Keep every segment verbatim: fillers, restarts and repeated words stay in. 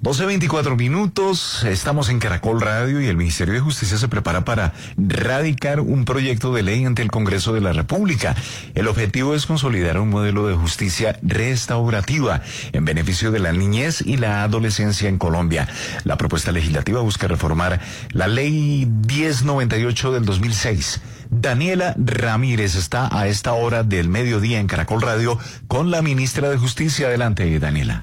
doce veinticuatro minutos, estamos en Caracol Radio y el Ministerio de Justicia se prepara para radicar un proyecto de ley ante el Congreso de la República. El objetivo es consolidar un modelo de justicia restaurativa en beneficio de la niñez y la adolescencia en Colombia. La propuesta legislativa busca reformar la Ley diez noventa y ocho del dos mil seis. Daniela Ramírez está a esta hora del mediodía en Caracol Radio con la ministra de Justicia. Adelante, Daniela.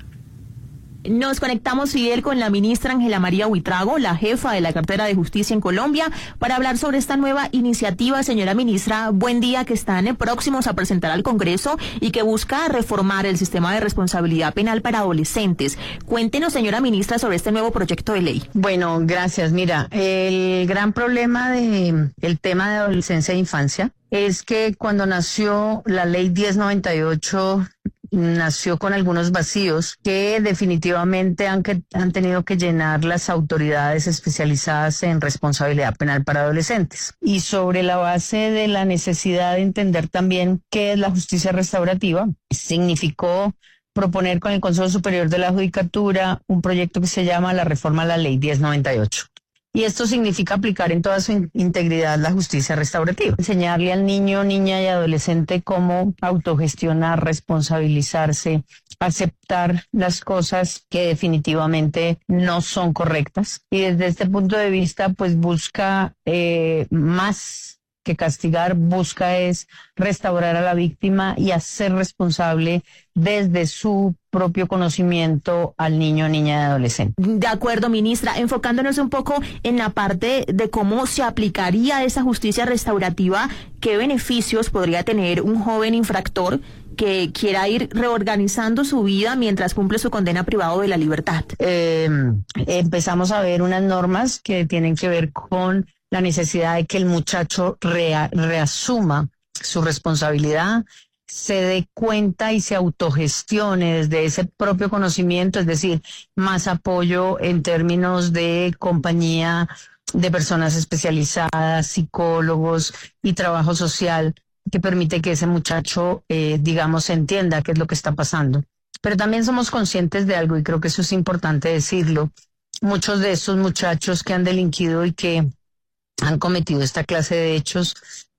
Nos conectamos, Fidel, con la ministra Ángela María Buitrago, la jefa de la cartera de Justicia en Colombia, para hablar sobre esta nueva iniciativa. Señora ministra, buen día, que están próximos a presentar al Congreso y que busca reformar el sistema de responsabilidad penal para adolescentes. Cuéntenos, señora ministra, sobre este nuevo proyecto de ley. Bueno, gracias. Mira, el gran problema de el tema de adolescencia e infancia es que cuando nació la ley diez noventa y ocho nació con algunos vacíos que definitivamente han, que, han tenido que llenar las autoridades especializadas en responsabilidad penal para adolescentes. Y sobre la base de la necesidad de entender también qué es la justicia restaurativa, significó proponer con el Consejo Superior de la Judicatura un proyecto que se llama la reforma a la ley diez noventa y ocho. Y esto significa aplicar en toda su integridad la justicia restaurativa. Enseñarle al niño, niña y adolescente cómo autogestionar, responsabilizarse, aceptar las cosas que definitivamente no son correctas. Y desde este punto de vista, pues busca eh, más que castigar, busca es restaurar a la víctima y hacer responsable desde su propio conocimiento al niño, niña y adolescente. De acuerdo, ministra. Enfocándonos un poco en la parte de cómo se aplicaría esa justicia restaurativa, ¿qué beneficios podría tener un joven infractor que quiera ir reorganizando su vida mientras cumple su condena privado de la libertad? Eh, empezamos a ver unas normas que tienen que ver con la necesidad de que el muchacho rea, reasuma su responsabilidad, se dé cuenta y se autogestione desde ese propio conocimiento, es decir, más apoyo en términos de compañía de personas especializadas, psicólogos y trabajo social, que permite que ese muchacho, eh, digamos, entienda qué es lo que está pasando. Pero también somos conscientes de algo, y creo que eso es importante decirlo. Muchos de esos muchachos que han delinquido y que han cometido esta clase de hechos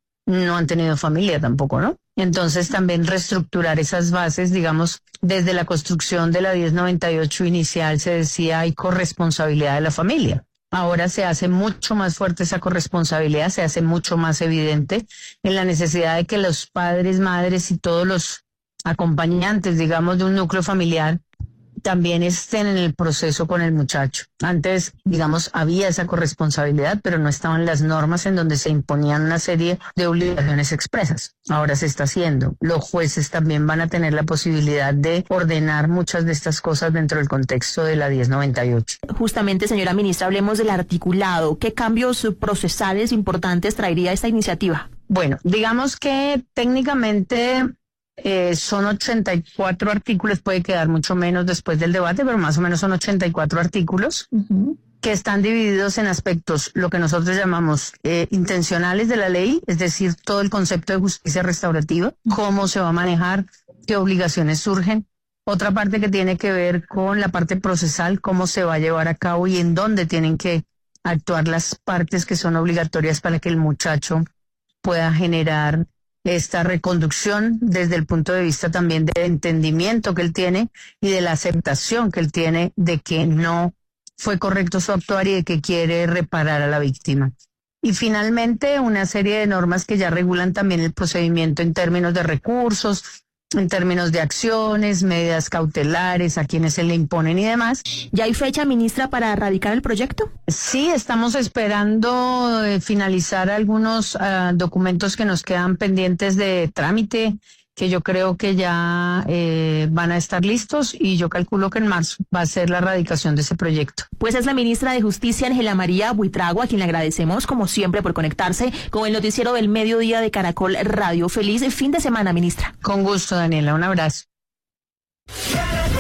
no han tenido familia tampoco, ¿no? Entonces también reestructurar esas bases, digamos, desde la construcción de la diez noventa y ocho inicial se decía hay corresponsabilidad de la familia. Ahora se hace mucho más fuerte esa corresponsabilidad, se hace mucho más evidente en la necesidad de que los padres, madres y todos los acompañantes, digamos, de un núcleo familiar también estén en el proceso con el muchacho. Antes, digamos, había esa corresponsabilidad, pero no estaban las normas en donde se imponían una serie de obligaciones expresas. Ahora se está haciendo. Los jueces también van a tener la posibilidad de ordenar muchas de estas cosas dentro del contexto de la diez noventa y ocho. Justamente, señora ministra, hablemos del articulado. ¿Qué cambios procesales importantes traería esta iniciativa? Bueno, digamos que técnicamente Eh, son ochenta y cuatro artículos, puede quedar mucho menos después del debate, pero más o menos son ochenta y cuatro artículos uh-huh. que están divididos en aspectos, lo que nosotros llamamos eh, intencionales de la ley, es decir, todo el concepto de justicia restaurativa, cómo se va a manejar, qué obligaciones surgen. Otra parte que tiene que ver con la parte procesal, cómo se va a llevar a cabo y en dónde tienen que actuar las partes que son obligatorias para que el muchacho pueda generar esta reconducción desde el punto de vista también del entendimiento que él tiene y de la aceptación que él tiene de que no fue correcto su actuar y de que quiere reparar a la víctima. Y finalmente una serie de normas que ya regulan también el procedimiento en términos de recursos, en términos de acciones, medidas cautelares, a quienes se le imponen y demás. ¿Ya hay fecha, ministra, para radicar el proyecto? Sí, estamos esperando eh, finalizar algunos uh, documentos que nos quedan pendientes de trámite, que yo creo que ya eh, van a estar listos y yo calculo que en marzo va a ser la radicación de ese proyecto. Pues es la ministra de Justicia, Ángela María Buitrago, a quien le agradecemos como siempre por conectarse con el noticiero del mediodía de Caracol Radio. Feliz fin de semana, ministra. Con gusto, Daniela. Un abrazo.